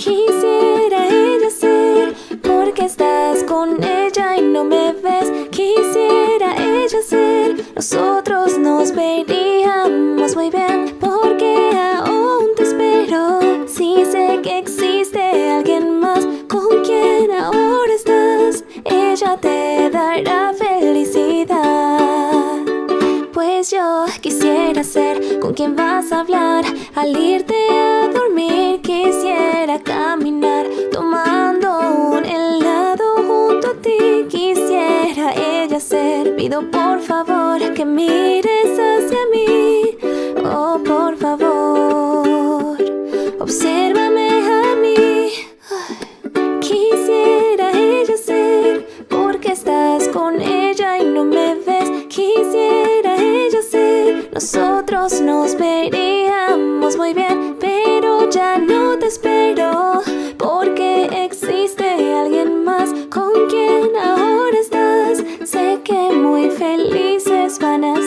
Quisiera ella ser, porque estás con ella y no me ves. Quisiera ella ser, nosotros nos veríamos muy bien, porque aún te espero. Si sé que existe alguien más con quien ahora estás, ella te dará felicidad. Pues yo quisiera ser con quien vas a hablar al irte a dormir. Quisiera caminar tomando un helado junto a ti. Quisiera ella ser, pido por favor que mires hacia mí. Oh, por favor, obsérvame a mí. Quisiera ella ser, porque estás con ella y no me ves. Quisiera ella ser, nosotros nos veríamos muy bien, pero ya no te espero, porque existe alguien más con quien ahora estás. Sé que muy felices van a